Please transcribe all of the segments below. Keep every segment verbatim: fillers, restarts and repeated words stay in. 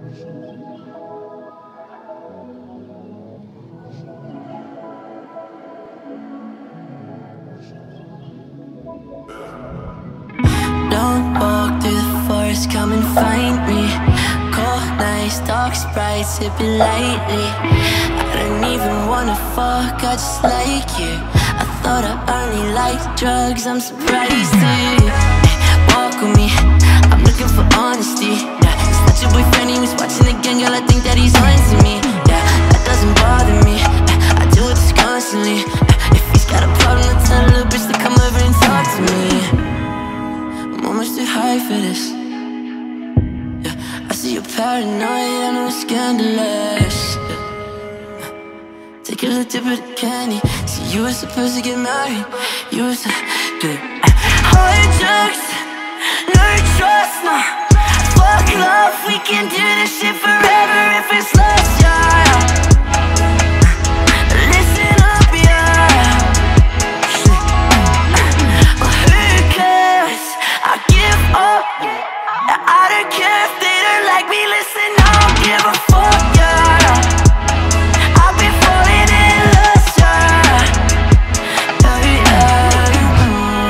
Don't walk through the forest, come and find me. Cold nights, dark sprites, sipping lightly. I don't even wanna fuck, I just like you. I thought I only liked drugs, I'm surprised too. Walk with me, I'm looking for honesty. Yeah, it's not your boyfriend, he was watching the gang, girl, I think that he's on to me. Yeah, that doesn't bother me, yeah, I do it just constantly. Yeah, if he's got a problem, then tell a little bitch to come over and talk to me. I'm almost too high for this. Yeah, I see you're paranoid, I know it's scandalous. Yeah. Take a little dip of the candy. See, you were supposed to get married. You were so good. Hard drugs, no trust, no. Fuck love, we can do this shit forever if it's lust, yeah. Listen up, yeah. Well, who cares? I give up. I don't care if they don't like me. Listen, I don't give a fuck, yeah. I've been falling in lust, yeah. Yeah, yeah.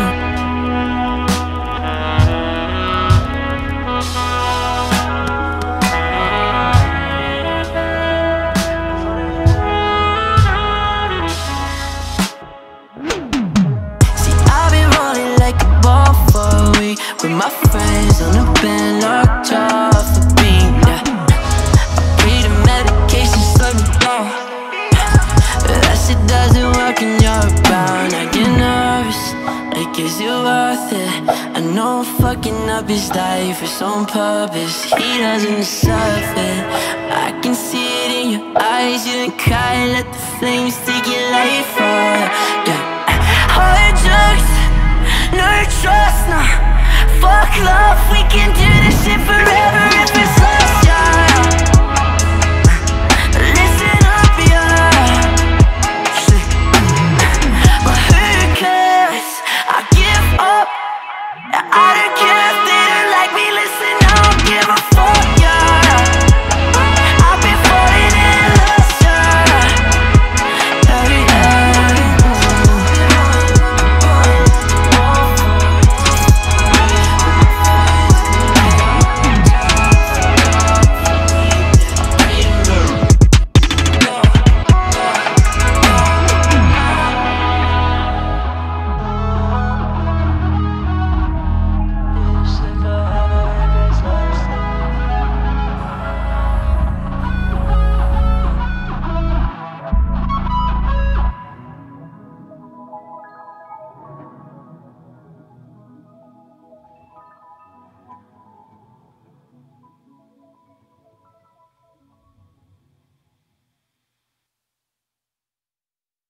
See, I've been rolling like a ball for a week, with my friends on the bed, locked off the beat, yeah. I breathe the medication, slow me down. But that shit doesn't work and you're around. I get nervous, like is it worth it? I know I'm fucking up his life, it's on purpose. He doesn't deserve it. I can see it in your eyes, you didn't cry, let the flames take your life, oh yeah. Hard drugs, no trust.